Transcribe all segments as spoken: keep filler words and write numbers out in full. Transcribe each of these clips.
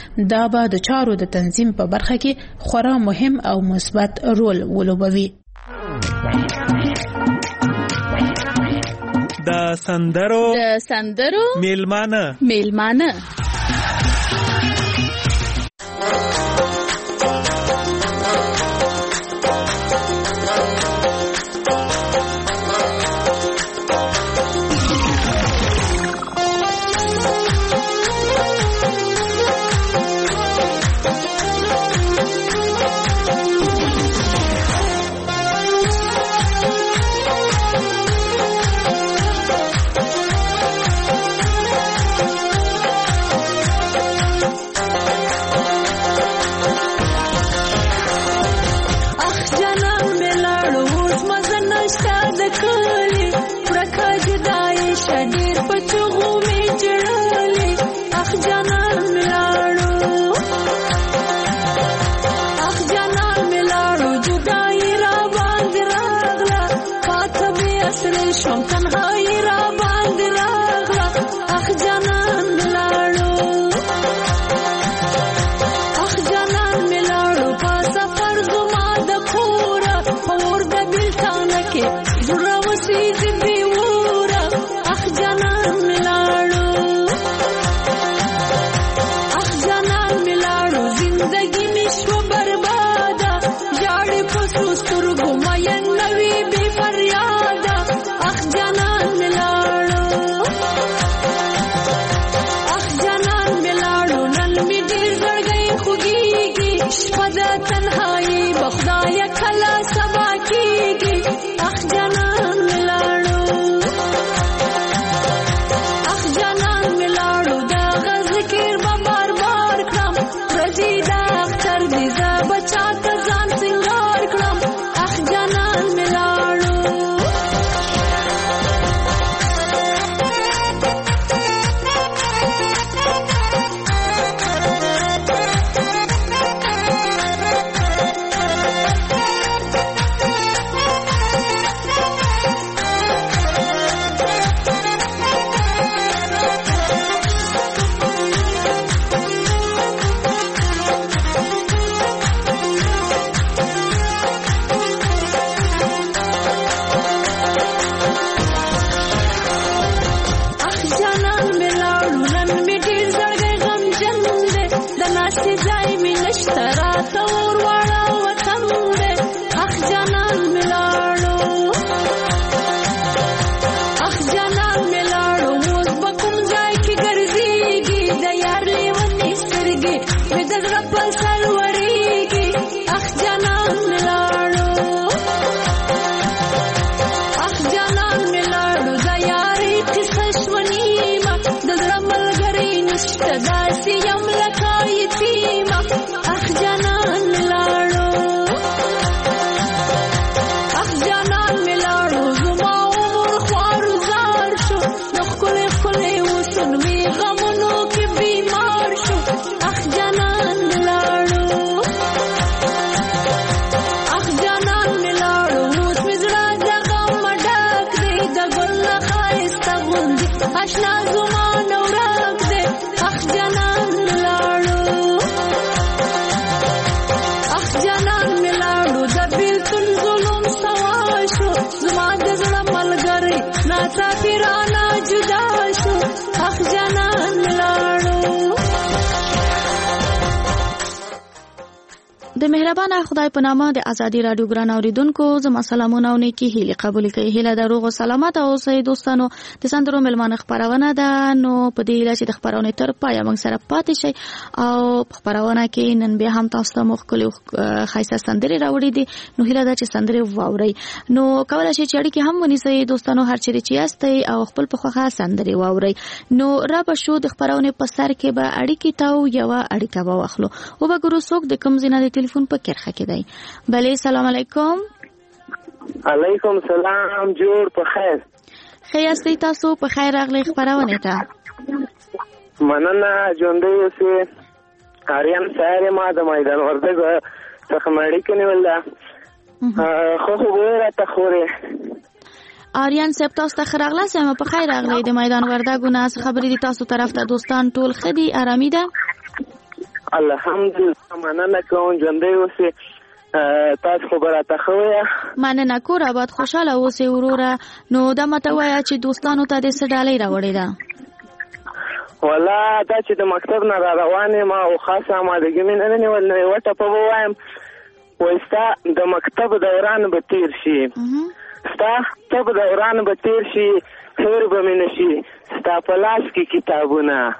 دا به د چارو د تنظیم په برخه کې خورا مهم او مثبت رول ولوبوي. د سندرو د سندرو میلمانه میلمانه د مهربان خدای په نامه د ازادي رادیو ګران اوریدونکو زما سلامونه او نیکی هیله قبول کړئ. هیله د روغ او سلامت او سې دوستانو د سندرو ملمانه خبرونه ده. نو په دې لاره چې د خبرونه تر پای موږ سره پاتې شي او خبرونه کې نن به هم تاسو ته مخکلي خاصه سندري راوړي دي. نو هیله ده چې سندري واوري. نو کولای شي چې اړیکې هم ونیسئ دوستانو هر چیرې چې یاستئ او خپل په خوخه سندري واوري. نو را به شو د خبرونه په سر کې به اړیکې تاو یو اړیکه واخلو او به ګورو څوک د کوم زینه د ټلیفون په کرخه کې دی. بله سلام علیکم. علیکم سلام. جوړ په خیر. خیر استی تاسو په خیر راغلی خبرونه ته. مننه ژوندۍ اوسې. آریان سره ما د میدان ورده څخه مړی کني ولا خو خو ورته خوري. آریان صاحب تاسو ته خراغله سم په خیر راغلی د میدان وردګو نه خبرې دي تاسو طرف ته دوستان ټول خدي آرامي ده. الحمدلله مننه کوم ژوندی اوسې تاسو خو به راته ښه وایه. مننه کور آباد خوشحاله اوسې وروره. نو دا ماته وایه چې دوستانو ته دې څه ډالۍ راوړې ده؟ والله دا چې د مکتب نه را روان یم او خاصه آمادګي مې نه نیول نو یوه ټپه به ووایم وایي ستا د مکتب دوران به تېر شي ستا تب دوران به تېر شي هیر به مې نه شي ستا په لاس کې کتابونه.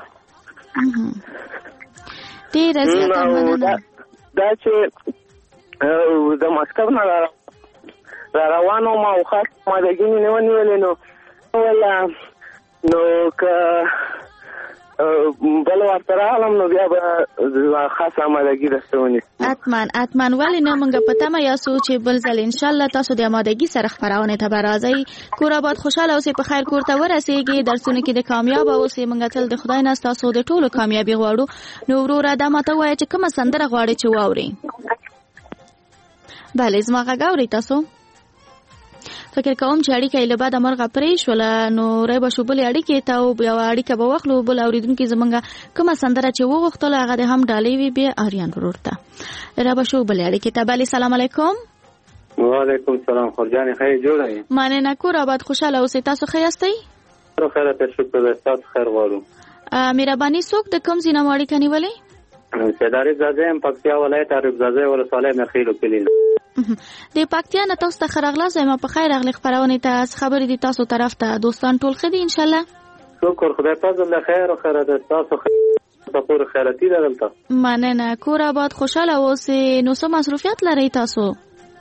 ډېره زیاته مننه. دا چې د مکتب نه را روان وم او خاصه آمادګي مې نه ونیولې نو وله نو که بل ورته راغلم نو بیا به خاصه آمادګي درته ونیسم. حتما حتما. ولې نه موږ په تمه یاسو چې بل ځل انشاءالله تاسو د آمادګي سره خپرونې ته به راځئ. کور آباد خوشحاله اوسئ، په خیر کور ته ورسېږئ، درسونو کې د کامیابه اوسئ. موږ تل د خدای نه ستاسو د ټولو کامیابي غواړو. نو وروره دا ماته ووایه چې کومه سندره غواړئ چې واورئ؟ بله زما غږ اورئ تاسو؟ فکر کوم چې اړیکه یې له بعده مرغه پرې شوله نو ری به شو بلې اړیکې ته او یوه اړیکه به واخلو. بل اورېدونکي زموږ کومه سندره چې وغوښتله هغه د هم ډالۍ وي بیا اریان ورور ته را به شو بلې اړیکې ته. بلې سلام علیکم. وعلیکم سلام خورجانې ښه جوړه یې؟ مننه کور آباد خوشحاله اوسئ. تاسو ښه یاستئ؟ خیره ته شکر دی. ستاسو خیر غواړو. مهرباني څوک د کوم ځای نه مو اړیکه نیولې؟ سید عارف زاده یم، پکتیا ولایت عارف زاده ولسوالۍ نخیلو کلي. د پکتیا نه تاسو ته ښه راغلاست. وایم په خیر راغلې خپرونې ته. څه خبرې دي تاسو طرف ته؟ دوستان ټول ښه دي انشاءالله؟ شکر خدای فضل د خیر او خیره ده. تاسو ښه پوره خیراتي ده دلته؟ مننه کور آباد خوشحاله اوسئ. نو څه مصروفیت لرئ تاسو؟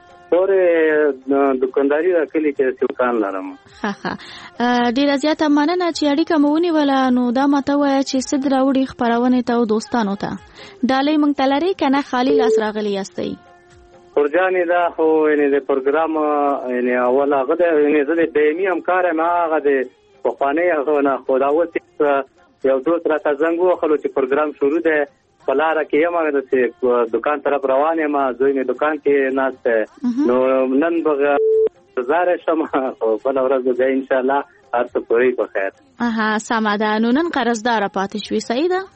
پورې دکانداري را کلی کې دوکان لرم. ښه ښه ډېره زیاته مننه چې اړیکه مو ونیوله. نو دا ماته ووایه چې څه دې راوړي خپرونې ته او دوستانو ته؟ ډالۍ موږ ته لرئ که نه خالي لاس راغلي یاستئ؟ خورجانې دا خو یعنې د پروګرام یعنې اول هغه دی یعنې زه د دایمي همکار یم هغه د پخوانۍ هغه نه خو دا اوس یو دوست راته زنګ ووهلو چې پروګرام شروع دی په لاره کې یم داسې دکان طرف روان یم زوی مې دکان کې ناست دی نو نن به زاره شم خو بله ورځ به بیا انشاءالله هر څه پوری په خیر. اها سمه ده. نو نن قرضداره پاتې شوې صحیح ده؟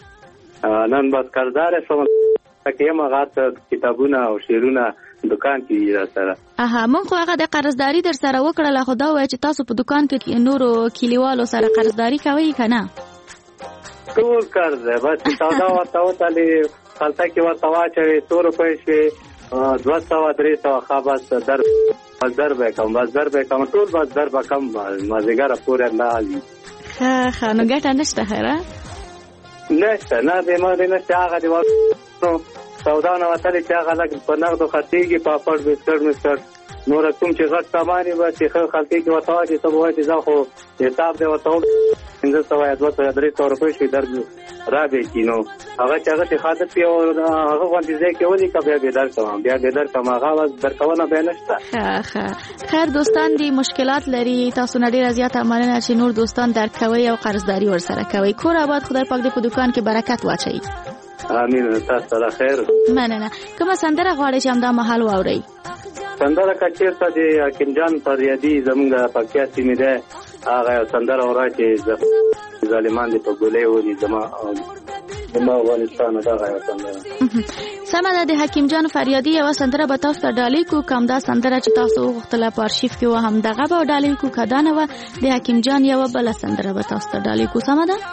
نن بس قرضداره شوم کې یم هغه کتابونه او شعرونه دکان کې را سره. اها مونږ خو هغه د قرضداري در سره وکړله خو دا وایي چې تاسو په دکان کې نورو کلیوالو سره قرضداري کوئ که نه؟ ټول قرض دی بس سودا ورته وتلې خلطه کې ورته واچوې څو روپۍ شوې دوه سوه درې سوه ښه بس در بس در به کوم بس در به کوم ټول بس در به کم مازدیګره پورې الله علي. ښه ښه نو ګټه نشته خیره؟ نشته نه دی ما دی نشته هغه دی سودا نه وتلې چې هغه لږ په نغدو خرڅېږي پاپړ بسکټ مسکټ نور کوم چې غټ سامان یې به چې ښه خلطې کې ورته واچي ته به وایي چې زه خو حساب دی ورته وکړم پنځه سوه یا دوه سوه یا درې سوه روپۍ شوي در رابېږي نو هغه چې هغه چې خادت وي او هغه غوندې ځای کې ولیکه بیا بې در کوم بیا بې در کوم هغه درکونه بیا نشته. ښه ښه خیر دوستان دي مشکلات لري تاسو نه ډېره زیاته مننه چې نور دوستان درک کوئ او قرضداري ورسره کوئ. کور آباد خدای پاک دې په دکان کې برکت واچوي. امین. تاسو سره خیر. مننه. کومه سندره غواړئ چې همدا مهال واورئ؟ سندره که چېرته د حکیم جان فریادي زموږ د پکتیا سیمې دی هغه یو سندره وره چې ظالمان دې په ګولۍ ولي زما زما افغانستان دغه یو سندره. سمه ده. د حکیم جان فریادي یوه سندره به تاسو ته ډالۍ کړو. که همدا سندره چې تاسو وغوښتله په ارشیف کې وه همدغه به ډالۍ کړو، که دا نه وه د حکیم جان یوه بله سندره به تاسو ته ډالۍ کړو. سمه ده؟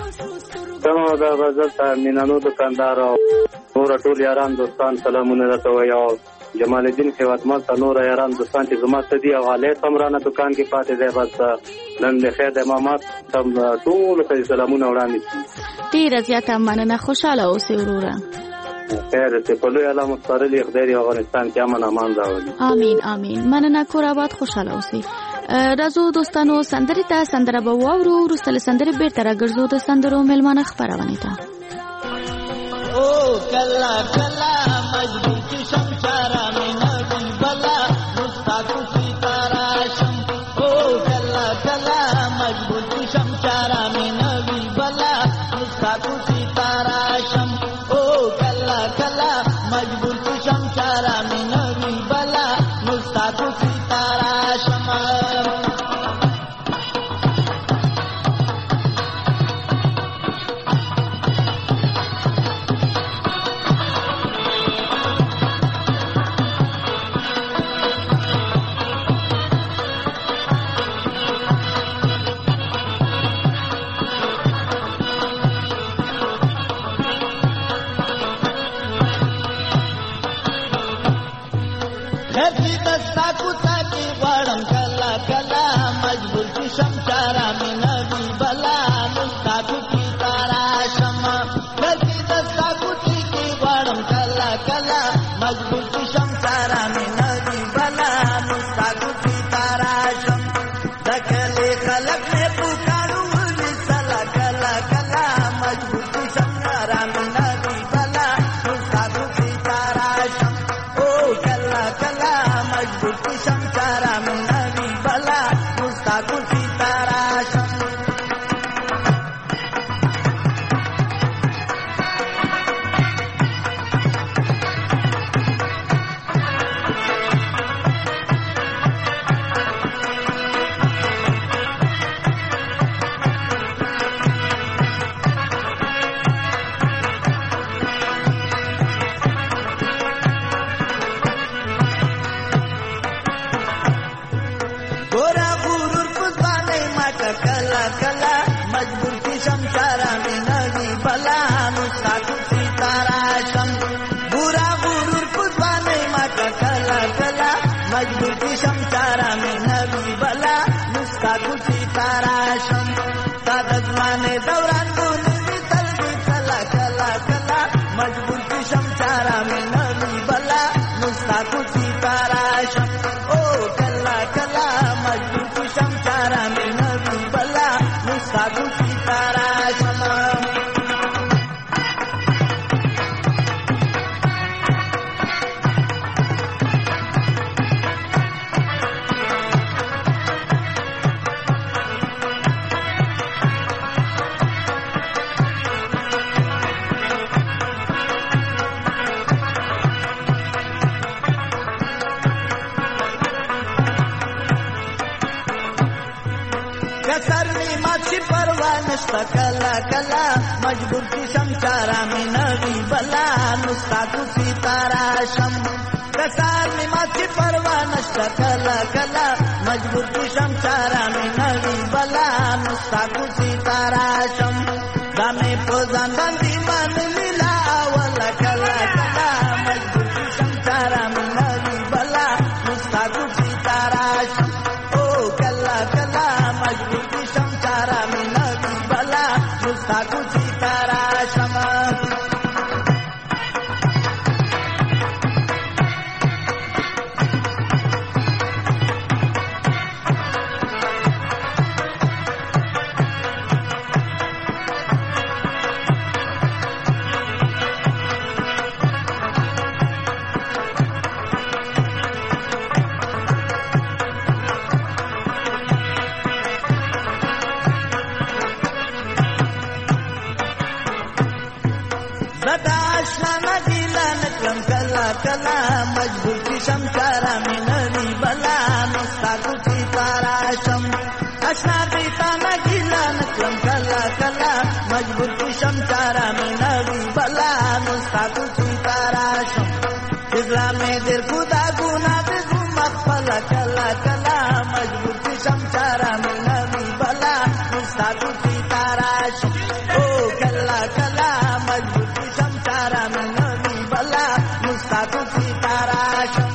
سمه ده. به دلته مینانو دکاندار او نور ټول یاران دوستان سلامونه درته وایو. جمال الدین خیواتمل ته نور یاران دوستان چې زما څه دي او حالات هم رانه دکان کې پاتې دی بس نن د خیر د امامات هم ټولو ته سلامونه وړاندې کړي. ډېره زیاته مننه. خوشحاله اوسئ وروره. خیر چې په لوی الله مسترلي خدای افغانستان کې امن امان راولي. امین امین. مننه. کور آباد خوشحاله اوسئ. راځو دوستانو سندرې ته سندره به واورو. وروسته له سندرې بېرته راګرځو د سندرو مېلمانه خپرونې ته. او کلا کلا مجبور کی شمشارا میں نبی بلا مستاق ستارا شم. او کلا کلا مجبور کی شمشارا میں نبی بلا مستاق ستارا شم. او کلا کلا مجبور کی شمشارا میں نبی بلا مستاق ستارا شم. درځي دستا کوڅه کې غواړم کله کله مجبور چې شم چاره مې نه وي بلا نو ستا کوڅې ته راشم درځي دستا کوڅې کې غواړم کله کله مجبور چې شم چاره مې نه وي بلا نو ستا کوڅې ته راشم د کلي خلک مې پکارو ولې سلا کله کله مجبور چې شم چاره مې نه وي بلا نو ستا کوڅې ته راشم او کله کله مجبور چې شم چاره مې نه وي بلا نو ستا کوڅې ته راشم ګورا غرور پزانه ما کلا کلا مجبور کی شم چارا میں نوی بلا نو ساتو سیتارا شم ګورا غرور پزانه ما کلا کلا مجبور کی شم چارا میں نوی بلا نو ساتو سیتارا شم تادزمانه دوران دونی تلبی کلا کلا کلا مجبور کی شم چارا میں نوی بلا نو ساتو سیتارا شم او کلا کلا مجبور کی شم چارا میں نوی بلا نو ساتو سیتارا شم کسر می ماچی پروا نشتا کلا کلا مجبور کی شم چارا میں نوی بلا نو ساتو سیتارا شم کسر می ماچی پروا نشتا کلا کلا مجبور کی شم چارا میں نوی بلا نو ساتو سیتارا شم دامے پوزان باندی من ملا ولا کلا کلا مجبور کی شم چارا میں نوی بلا نو ساتو سیتارا شم او کلا کلا مجبور کی شم چارا میں نوی بلا نو ساتو سیتارا شم زدا آشنا نگیلا نکلم کلا کلا مجبور کی شم چارا میں نوی بلا نو ساتو سیتارا شم آشنا بیتا نگیلا نکلم کلا کلا مجبور کی شم چارا میں نوی بلا نو ساتو سیتارا شم ازلا میں در خدا گنا بزو مخفلا کلا کلا مجبور کی شم چارا میں نوی بلا نو ساتو سیتارا شم او کلا کلا مجبور کی شم چارا میں نوی بلا نو ساتو سیتارا شم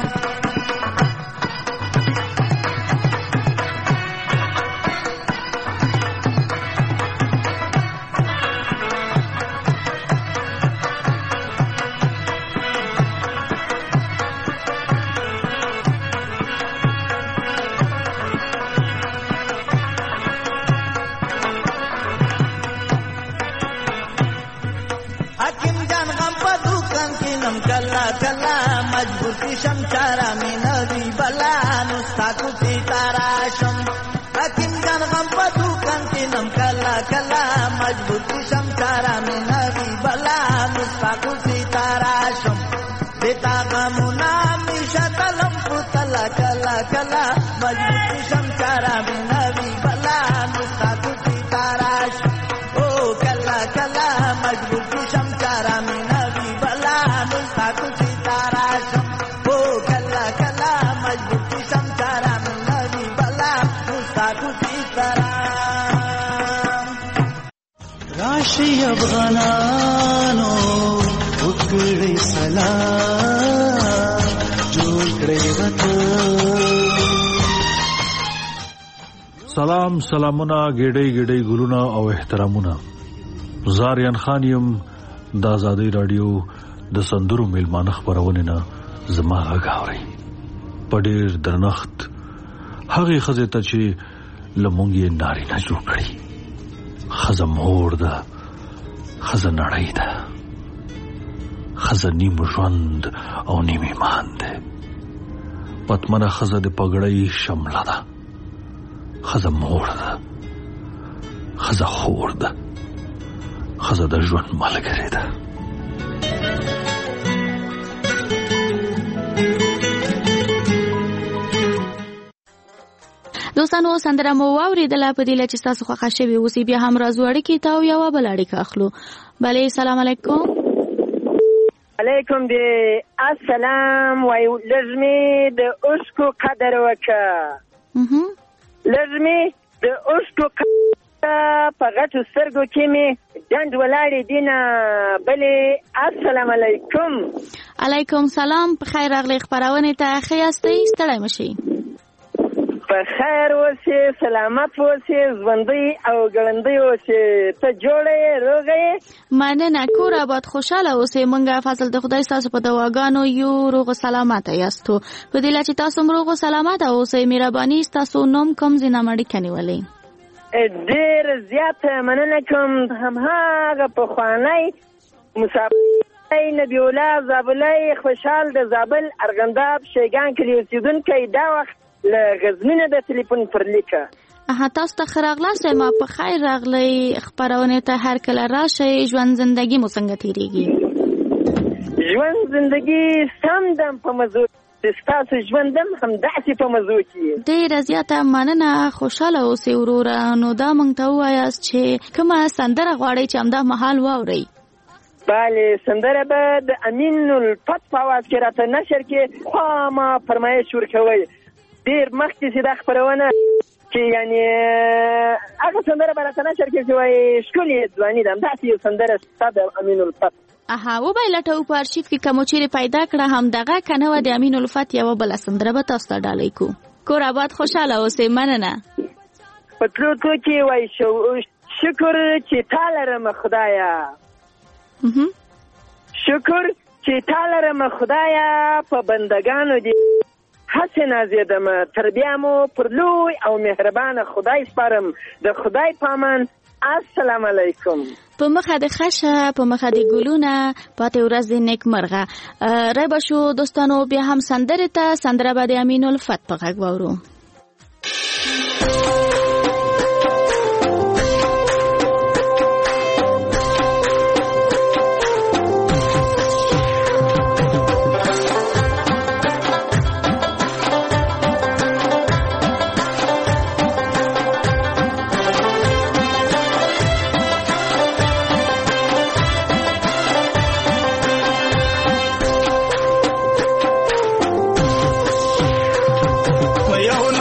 حکیم جان غم په دوکان کې نم کلا کلا مجبور کی شم چارا میں نوی بلا نو ساتو سیتارا شم حکیم جان غم په دوکان کې نم کلا کلا مجبور کی شم چارا میں نوی بلا نو ساتو سیتارا شم دیتا غمونا میشا تلم پتلا کلا کلا مجبور کی شم چارا میں نوی بلا نو ساتو سیتارا شم او کلا کلا مجبور کی شم چارا میں نوی بلا نو ساتو سیتارا شم او کلا کلا مجبور کی شم چارا میں نوی بلا نو ساتو سیتارا راشي افغانانو وکړئ سلام جوړ کړئ سلام سلامونه ګډي ګډي ګلونه او احترامونه. زاریان خان یم د آزادۍ رادیو د سندرو میلمانه خبرونه نه زما غاوري په ډېر درنښت هغه خزه ته چې لمونګي ناری نه جوړ کړی. خزه مور ده، خزه نړۍ ده، خزه نیم ژوند او نیم ایمان ده. پتمنه خزه د پګړۍ شمله ده، خزه مور ده، خزه خور ده، خزه د ژوند ملګری ده. دوستانو سندره مو واوریدله په دې لچ تاسو خوښه شوي اوسې بیا هم راځو اړیکې ته او یو بل اړیکه اخلو. بله سلام علیکم. علیکم دی السلام. وای لږمې د اوسکو قدر وکړه، لږمې د اوسکو په غټو سترګو کې مې ډنډ ولاړې دینه. بلې السلام علیکم. علیکم سلام. په خیر راغلی خپرونې ته. ښه یاستئ؟ ستړی مه شئ. په خیر اوسې، سلامت اوسې، ژوندی او ګړندی اوسې. ته جوړه یې، روغه یې؟ مننه. کور آباد، خوشحاله اوسئ. موږ فضل د خدای ستاسو په دعاګانو یو روغ سلامته یاستو. په دې چې تاسو هم روغ سلامته اوسئ. مهرباني ستاسو نوم کوم ځای نه اړیکه نیولئ؟ ډېر زیاته مننه کوم. هماغه پخوانی مسابقه نبی الله زابلی خوشحال د زابل ارغنداب شیګان کلي اوسېدونکی دا وخت له غزنینه د تلیفون پر لیکه. اها تاسو ته ښه راغلاست. ما په خیر راغلی خپرونې ته هر کله راشئ. ژوند زندګي مو څنګه تېرېږي؟ ژوند زندګي سم دم په مزو، ستاسو ژوندم همداسې په مزو کې. ډېره زیاته مننه. خوشحاله اوسئ وروره. نو دا موږ ته ووایاست چې کومه سندره غواړئ چې همدا مهال واورئ؟ بله سندره به د امین الفت په اواز کې راته نشر کې خوا ما فرمایش ورکوئ. ډېر مخکې چې دا خپرونه چې یعنې هغه سندره به راته نشر کې چې وایي ښکلې ځواني ده، همداسې یو سندره ستا د امین الفت. اها وبای لټو په ارشیف کې کوم چیرې پیدا کړه همدغه کنه و د امین الفت یو بل سندره به تاسو ته ډالۍ کو. کور آباد خوشاله اوسئ. مننه. په تلو تو کې وای شو شکر چې تعالی رحم خدایا، شکر چې تعالی رحم خدایا په بندگانو دي هڅه نازیدم. تربیه مو پر لوی او مهربان خدای سپارم. د خدای پامان. السلام علیکم. په مخه د خشه، په مخه د ګلونه، پاتې ورځ د نیک مرغه. رای بشو دوستانو بیا هم سندره ته سندره به د امین الفت په غږ واورو. یو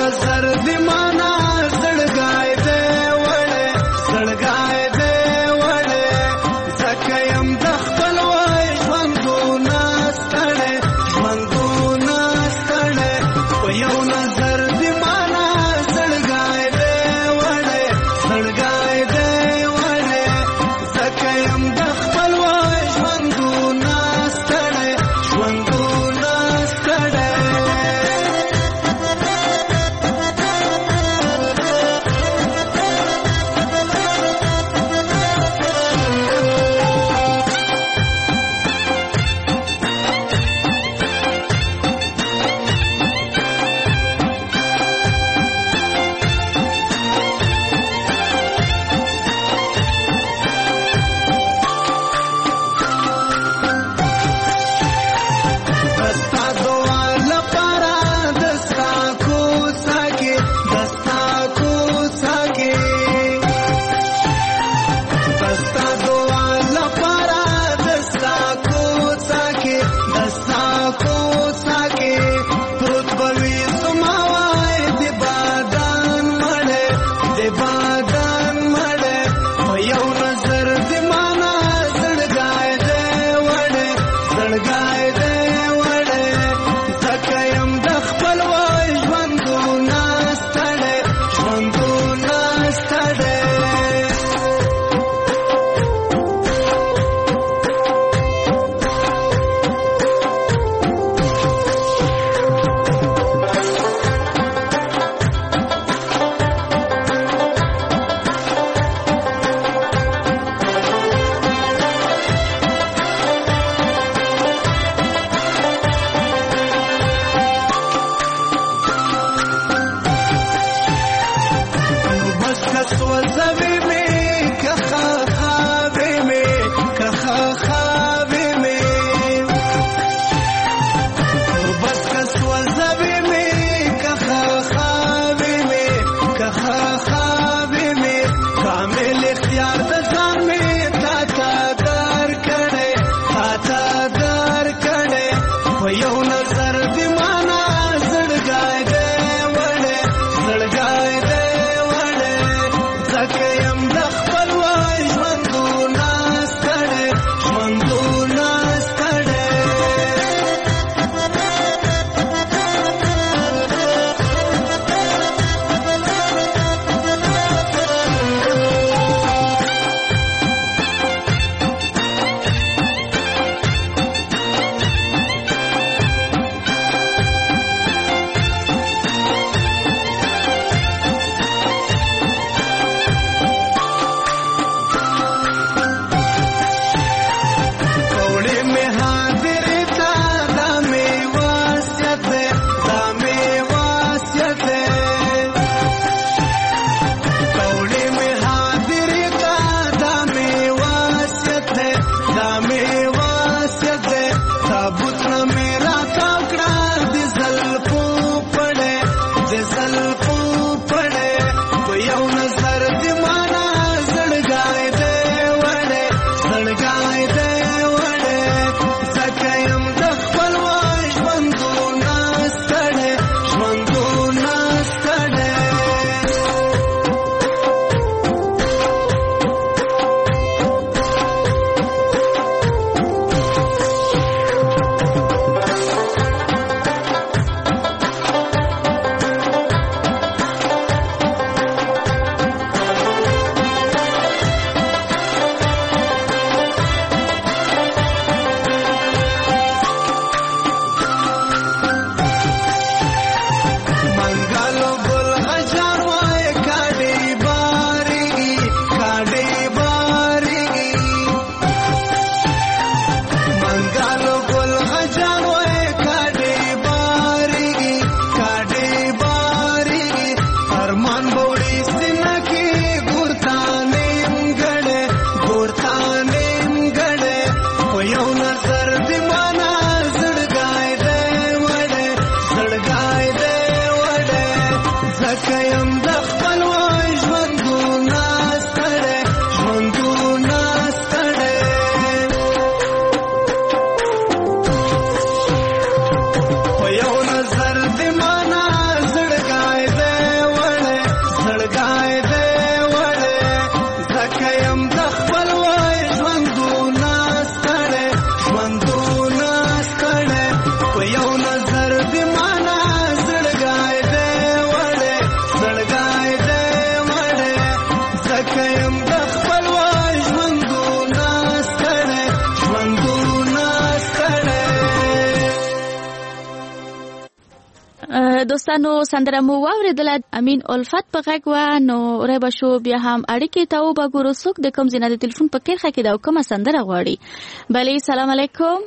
دوستانو سندره مو واوریدله امین الفت په غږ و نو ربه شو بیا هم اړیکې ته وګورو څوک د کوم ځای د ټلیفون په کرخه کې دا کومه سندره غواړي. بله سلام علیکم.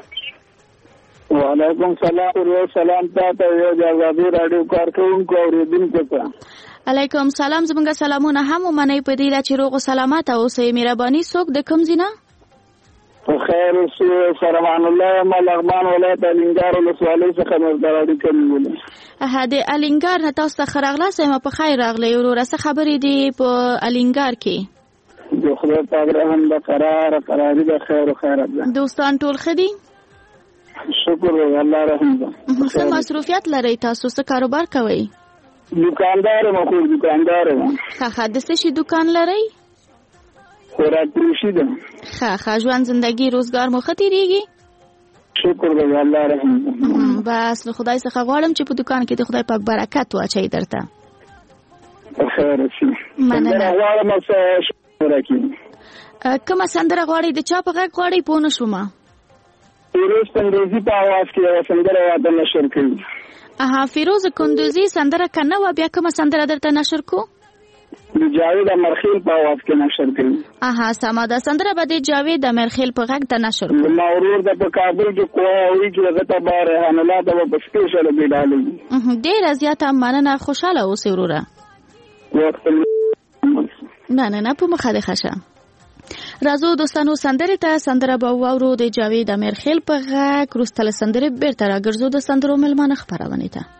وعلیکم سلام او سلام تاسو یو د آزادي رادیو کارکونکو اوریدونکو ته. علیکم سلام. زمونږ سلامونه هم ومنئ په دې چې روغ او سلامت اوسئ. مهرباني څوک د کوم ځای نه؟ خیر اوسئ. فرمان الله ملغمان ولایت الینګار ولسوالۍ څخه مزدرادي کوم. اه د الینګار نه تاسو ته راغلاست. ما په خیر راغلی وروره. څه خبرې دي په الینګار کې؟ د خدای پاک رحم د قرار قراری د خیر او خیرات ده. دوستان ټول ښه دي؟ شکر الله رحم ده. څه مصروفیت لرئ تاسو؟ څه کاروبار کوئ؟ دکاندار یم. خو دکاندار یم. ښه ښه. د څه شي دکان لرئ؟ خوراک فروشي ده. ښه ښه. ژوند زندگی روزګار مو ښه تېرېږي؟ شکر دی الله رحم ده. بس له خدای څخه غواړم چې په دکان کې د خدای پاک برکت واچوي درته. خیر شي. مننه. غواړم چې شکر وکړم. کومه سندره غواړئ؟ د چا په غږ غواړئ؟ پوه نه شوم. فیروز کندوزي په اواز کې یوه سندره واده نشر کوي. اها فیروز کندوزي سندره کنه و بیا کومه سندره درته نشر کو؟ د جاوید امرخیل په اواز کې نشر کوي. اها سما ده سندره به د جاوید امرخیل په غږ ته نشر کو. ما ورور د په کابل کې کوی چې هغه ته بار حمله ده په سپیشل بیډالي. ډېر زیاته مننه. خوشاله اوسئ وروره. وخت نه نه نه په مخه ده خشه. راځو دوستانو سندره ته سندره به واورو د جاوید امرخیل په غږ. وروسته سندره بیرته راګرځو د سندرو ملمانه خبرونه ته.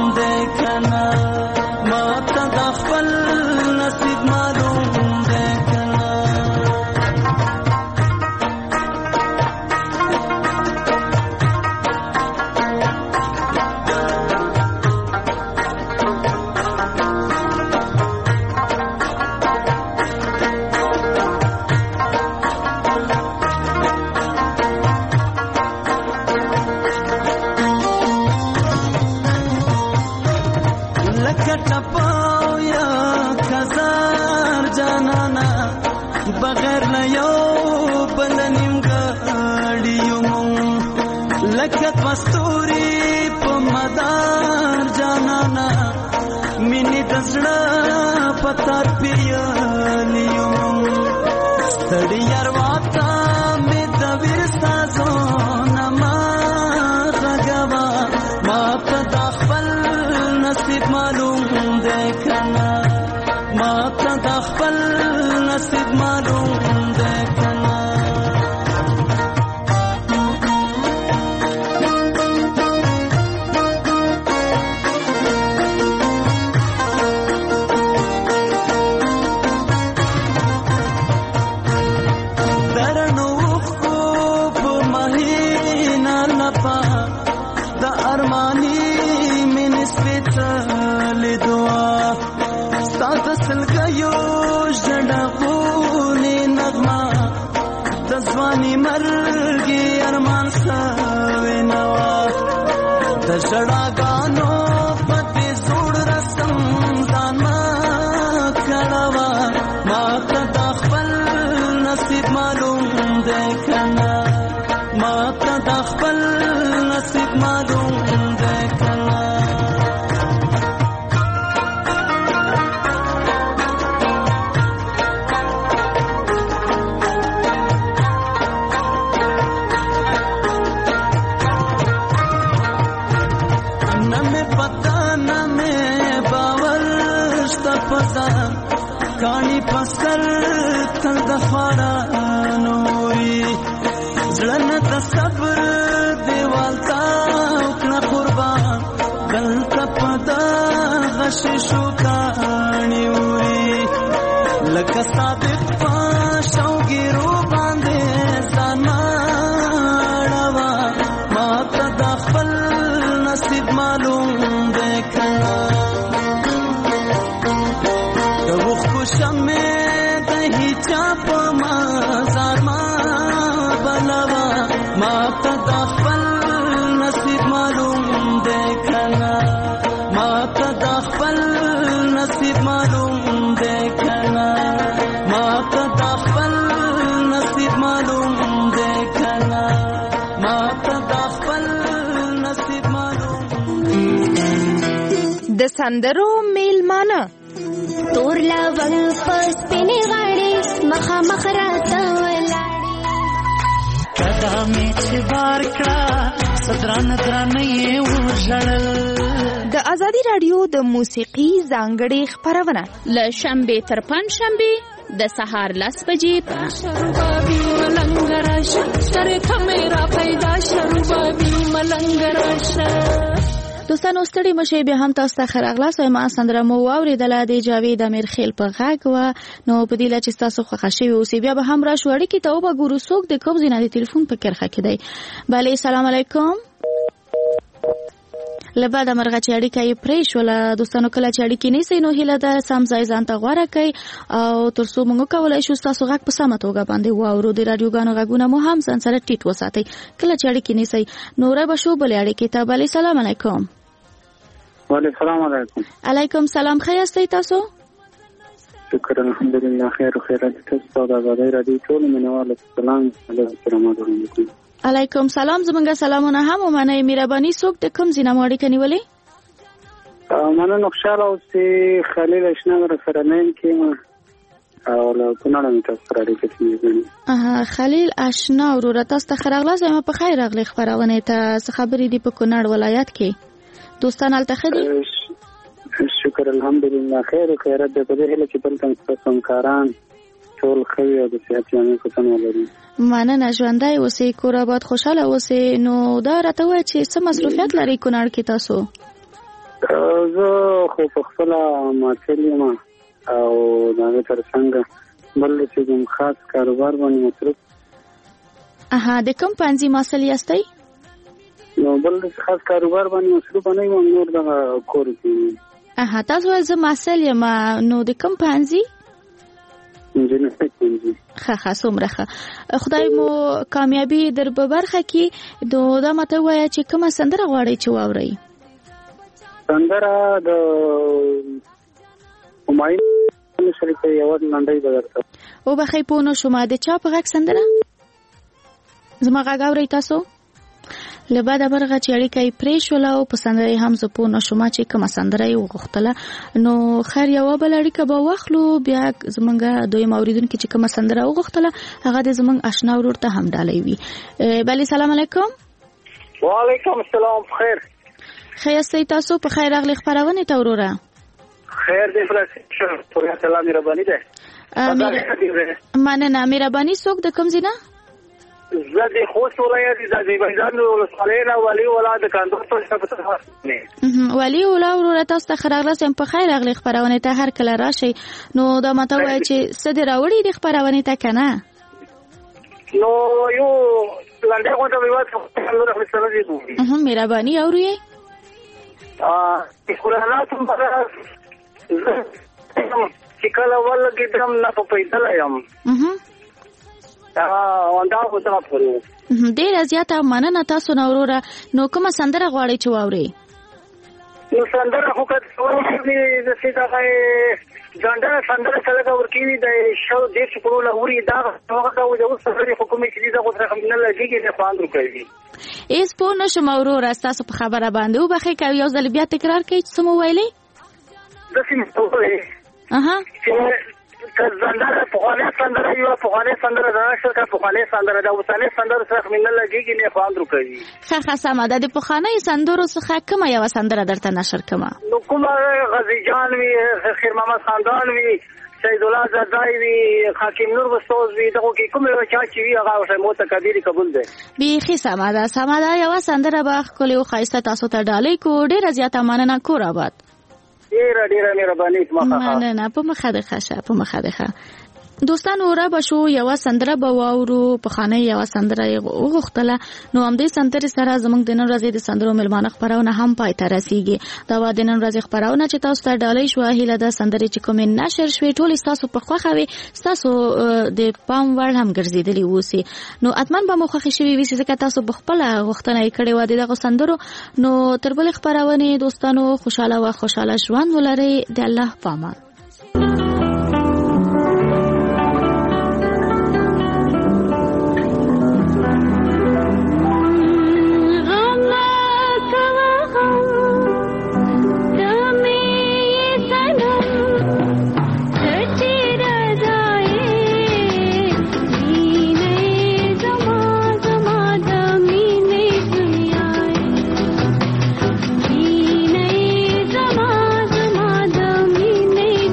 نصیب معلوم ده بغیر نه یو بل نیمګړي یو لکه پستوري په مدار جانانا مینې د زړه په تار پیالي یو ستړي ارواته مې د ورستا زونه ما غږوا ما ته د خپل نصیب معلوم دی کنه ما ته د خپل نصیب معلوم دی کنه ځواني مرګي ارمان سوي نوا د شړاګانو پته زوړ رسم ځان ما کړوا ما ته د خپل نصیب معلوم دی کنه ما ته د خپل نصیب معلوم دی کنه کانی پسر تل د خواړه نوري ځلن د صبر دیوال تا کړه قربان دلته پدا غش شو کانی وری لکه صادق پښوګیرو باندې ځان ماړوا ما ته د خپل نصیب معلوم دی کنه شمه د هیچا په مزار ما بلوا ما ته د خپل نصیب معلوم دی کنه ما ته د خپل نصیب معلوم دی کنه ما ته د خپل نصیب معلوم دی کنه ما ته د خپل نصیب معلوم د سندرو میلمانه تور لونګ پس پینې غاړې مخه مخ راته ولاړې کدا مې چې بار کړه صدران درانه یې وژړل د ازادي رادیو د موسیقي ځانګړې خپرونه له شنبې تر پنځشنبې د سهار لس بجې په شربابي ملنګ راشه سره ته مې را پیدا شربابي ملنګ راشه دوستانو ستړي مشه به هم تاسو ته خراغلاس او ما سندره مو اوریدله د جاوید امیر خیل په غږ و نو په دې لچ تاسو خوښ شوي او سی بیا به هم را شو اړیکې ته وګورو څوک د کوم ځای نه ټلیفون په کرخه کې دی bale سلام علیکم لبا د مرغه چې اړیکه یې پرې شوله دوستانو کله چې اړیکې نیسئ نو هیله ده سم ځای ځان ته غوره کړئ او تر څو موږ کولی شو ستاسو غږ په سمه توګه باندې واورو د راډیوګانو غږونه مو هم ځان سره ټیټ وساتئ کله چې اړیکې نیسئ نو را به شو بلې اړیکې ته bale سلام علیکم وعلیکم السلام علیکم علیکم سلام ښه یاستئ تاسو شکر الحمدلله خیر او خیرات تاسو د ازادۍ راډیو ټول منوال سلام علیکم وعلیکم علیکم سلام زمونږ سلامونه هم ومنئ مهرباني څوک د کوم ځای نه مو اړیکه نیولې مننه خوشحاله اوسئ خلیل اشنا سره نیم کې او له کونړ مې تاسو سره اړیکه نیولې اها خلیل اشنا وروره تاسو ته ښه راغلاست ما په خیر راغلی خپرونې ته څه خبرې دي په کونړ ولایت کې دوستان هلته ښه دي شکر الحمدلله خیر او خیرات دی په دې هیله چې بل تاسو همکاران ټول ښه وي او د صحت جامې په تن ولري مننه ژوندی اوسئ کور آباد خوشحاله اوسئ نو دا راته ووایه چې څه مصروفیت لرئ کونړ کې تاسو زه خو په خپله محصل یم او د هغې تر څنګه بل چې کوم خاص کاروبار باندې مصروف اها د کوم پوهنځي محصل یاستئ نو بل خاص کاروبار باندې مصروف نه یم نور دغه کور کې اها تاسو وایئ زه محصل یم نو د کوم پوهنځي انجینري پوهنځي ښه ښه څومره ښه خدای مو کامیابي در په برخه کې نو دا ماته ووایه چې کومه سندره غواړئ چې واورئ سندره د همایون قرآن شریف یو لنډۍ به درته او بخې په نو شومه د چا په غږ سندره زما غږ اورئ تاسو له بعده برغه چې اړیکه یې پرې شوله او په سندره یې هم زه پوه نه شوم چې کومه سندره یې وغوښتله نو خیر یوه بله اړیکه به واخلو بیا زمونږ دویم اورېدونکي چې کومه سندره وغوښتله هغه د زمونږ اشنا ورور ته هم ډالۍ وي بلې سلام علیکم وعلیکم السلام بخیر ښه یاستئ تاسو په خیر راغلې خپرونې ته وروره خیر دی فلسطین پورې سلام مهرباني ده مننه مهرباني څوک د کوم ځای نه زه د خوست ولایت د ازربایجان ولسوالۍ نه ولي ولا د کندهار څخه نه ولي ولا وروره تاسو ته ښه راغلاست په خیر راغلې خپرونې ته هر کله راشئ نو دا ماته ووایه چې څه دې راوړي دې خپرونې ته که نه نو یو لنډۍ غونډه مې وکړه مهرباني اورو یې قرآنات چې کله ولګېدم نه په پیدله یم ډېره زیاته مننه تاسو نه وروره نو کومه سندره غواړئ چې واورئ نو سندره خو که داسې دغه ځانګړې سندره چې لږه ورکوي د شل دېرش کلونه اوري دا هغه ډول د اوس سندرې خو کومې چې دي دغه څخه نه لګېږي نه خوند ورکوي هېڅ پوه نه شم وروره ستاسو په خبره باندې وبخئ که یو ځل بیا تکرار کوئ چې څه مو ویلئ داسې مې وویلې چې سندره پخوانۍ سندره یوه پخوانۍ سندره د نشر که پخوانۍ سندره د اوسنۍ سندرو څخه مې نه لګېږي نه خوند ورکوي ښه ښه سمه ده د پخوانیو سندرو څخه کومه یوه سندره درته نشر کومه نو کومه غازي جان وي خیر محمد خاندان وي سیدالله زردای وي حکیم نور بستوز وي دغو کې کومه یوه چا چې وي هغه ورته متکبري قبول دی بیخي سمه ده سمه ده یوه سندره به ښکلې او ښایسته تاسو ته ډالۍ کړو ډېره زیاته مننه کور آباد ډیره ډیره مهرباني مننه په مخه د ښه په مخه د ښه دوستانو را به شو یوه سندره به واورو پخوانۍ یوه سندره یې وغوښتله نو همدې سندرې سره زموږ د نن ورځې د سندرو میلمانه خپرونه هم پای ته رسیږي دا وه د نن ورځې خپرونه چې تاسو ته ډالۍ شوه هیله ده سندرې چې کومې نشر شوې ټولې ستاسو په خوښه وي ستاسو د پام وړ هم ګرځېدلې اوسي نو حتما به مو خوښې شوې وي ځکه تاسو په خپله غوښتنه یې کړې وه د دغو سندرو نو تر بلې خپرونې دوستانو خوشحاله وه خوشحاله ژوند ولرئ د الله په امان नहीं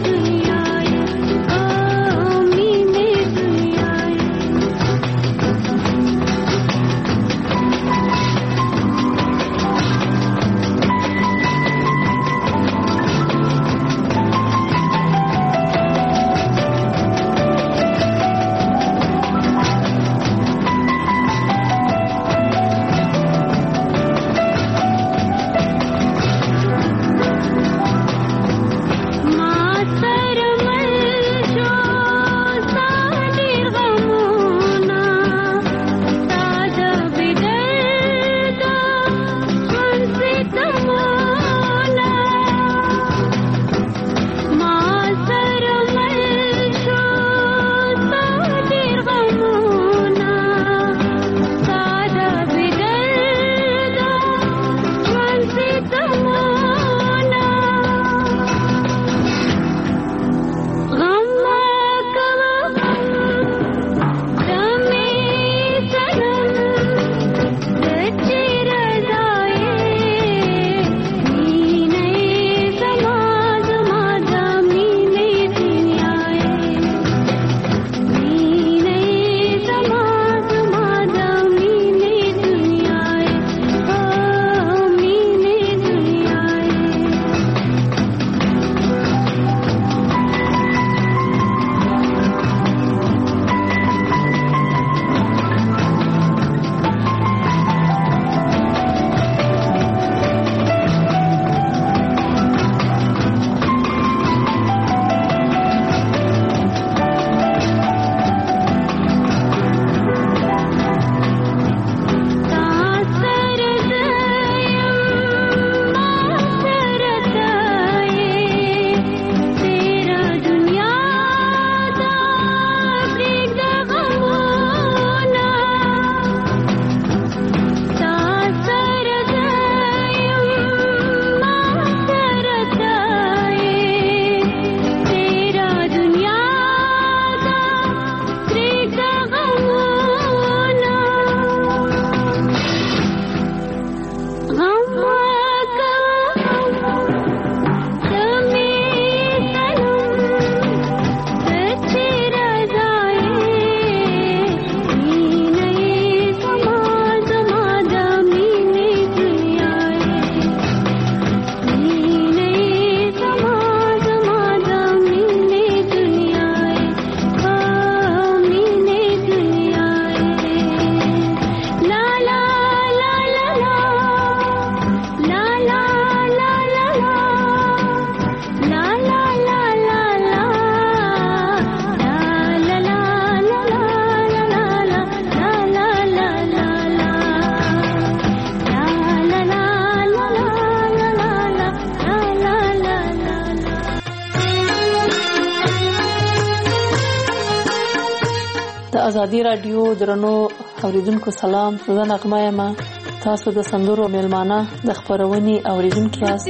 ازادي رادیو درنو اوریدونکو سلام، زه نغمه یم. تاسو د سندرو میلمانه د خبرونې اوریدونکو یاست.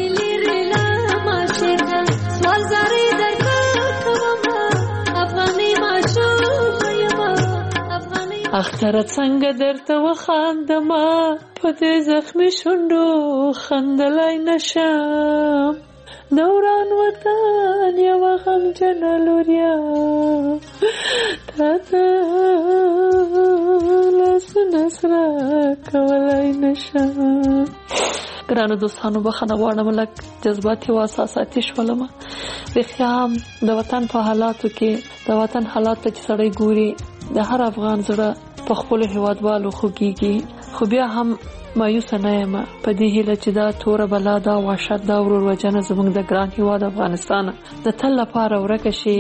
اختر څنګه درته وخاندما په دې زخمي شونډو خندلای نشم، دوران وطن یو غمجن لوریا تاته لاسونه سره کولای نشم. ګرانو دوستانو بخښنه غواړم لږ جذباتي او احساساتي شولم. رښتیا هم د وطن په حالاتو کې د وطن حالات ته چې سړی ګوري د هر افغان زړه په خپلو هېوادوالو خوږېږي، خو بیا هم مایوسه نه یم په دې هیله چې دا توره بلا، دا وحشت، دا ورور وژنه زموږ د ګران هېواد افغانستان د تل لپاره ورکه شي.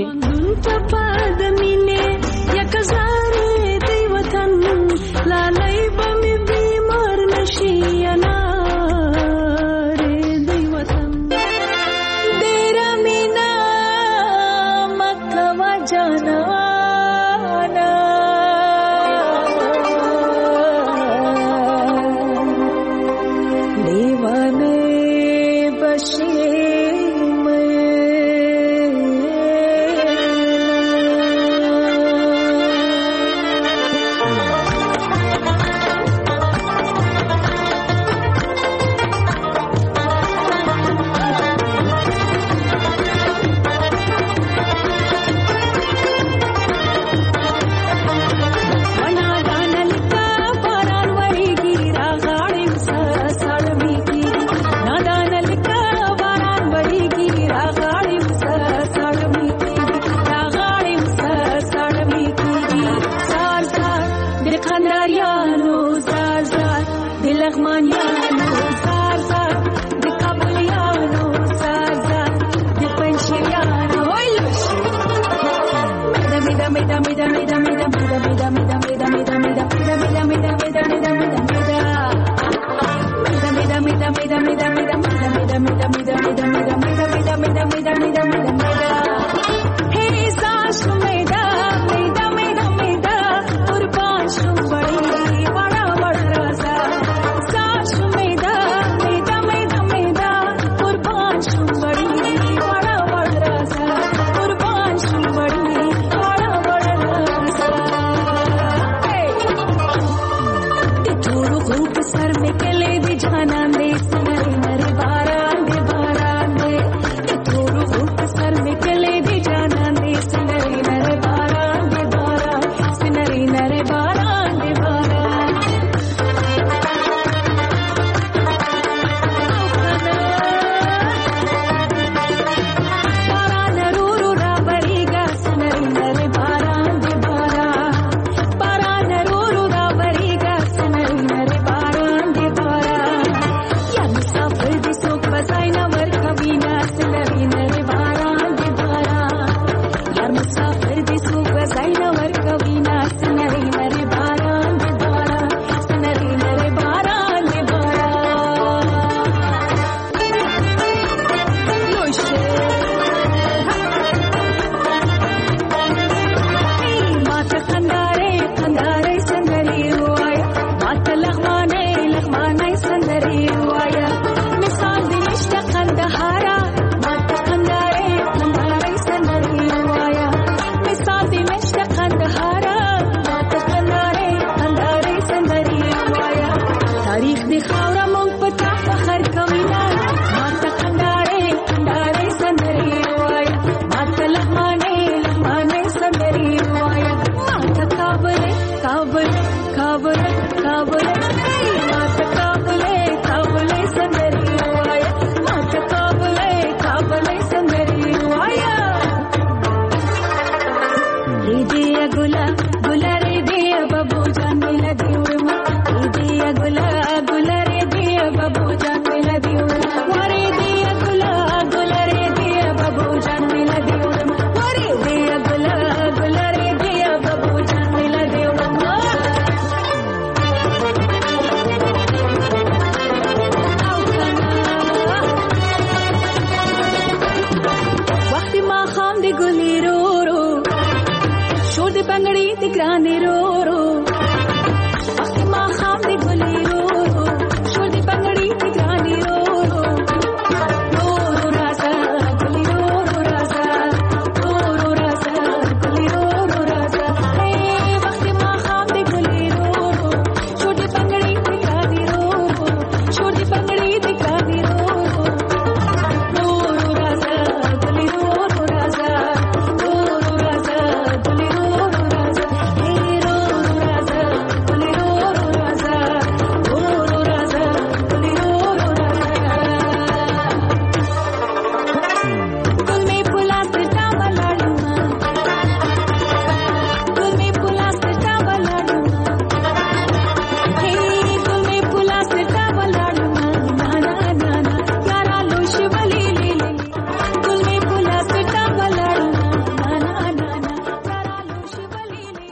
جانې رو